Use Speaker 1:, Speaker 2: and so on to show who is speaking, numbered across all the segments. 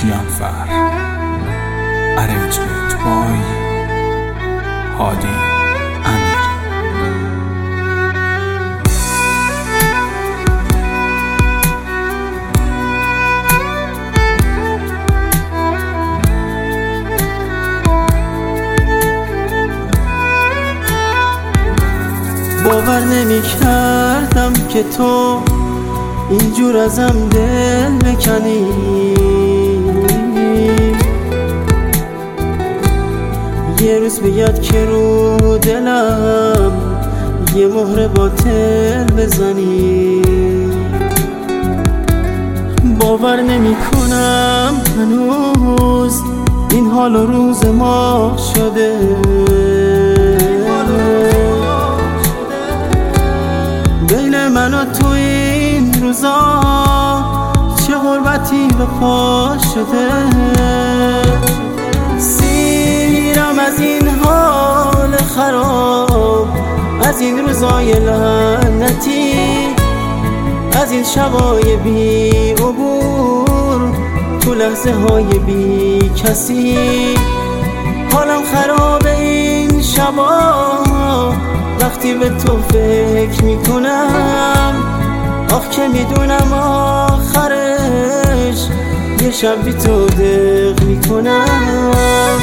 Speaker 1: کیانفر Arrangement by هادی امیر.
Speaker 2: باور نمی کردم که تو اینجور ازم دل بکنی، یه روز بیاد که رو دلم یه مهر باطل بزنی. باور نمی کنم هنوز این حال و روز ما شده، بین من و تو این روزا چه غربتی به پا شده. سیرم از این حال خراب، از این روزای لعنتی، از این شبای بی عبور، تو لحظه های بی کسی. حالم خراب این شبا وقتی به تو فکر میکنم، آخ که میدونم آخرش یه شب بی تو دق میکنم.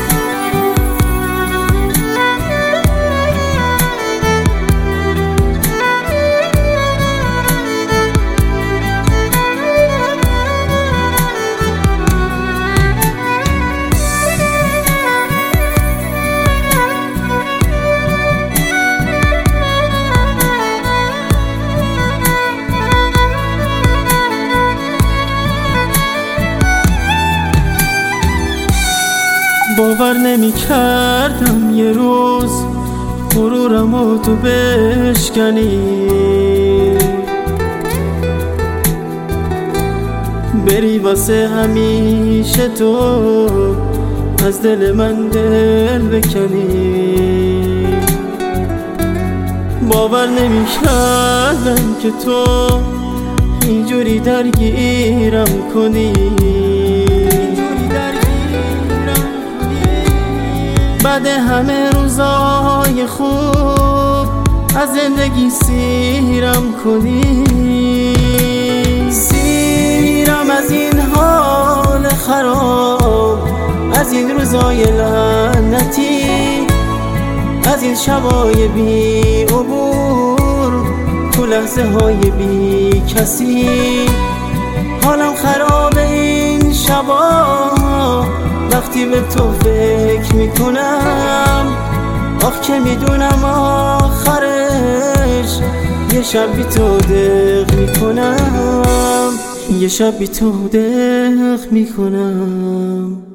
Speaker 2: باور نمی کردم یه روز غرورم و تو بشکنی، بری واسه همیشه تو از دل من دل بکنی. باور نمی کردم که تو اینجوری درگیرم کنی، بعد همه روزای خوب از زندگی سیرم کنی. سیرم از این حال خراب، از این روزای لعنتی، از این شبای بی عبور، تو لحظه های بی کسی. حالم خراب این شبا وقتی به تو فکر میکنم، آخ که میدونم آخرش یه شب بی تو دق میکنم، یه شب بی تو دق میکنم.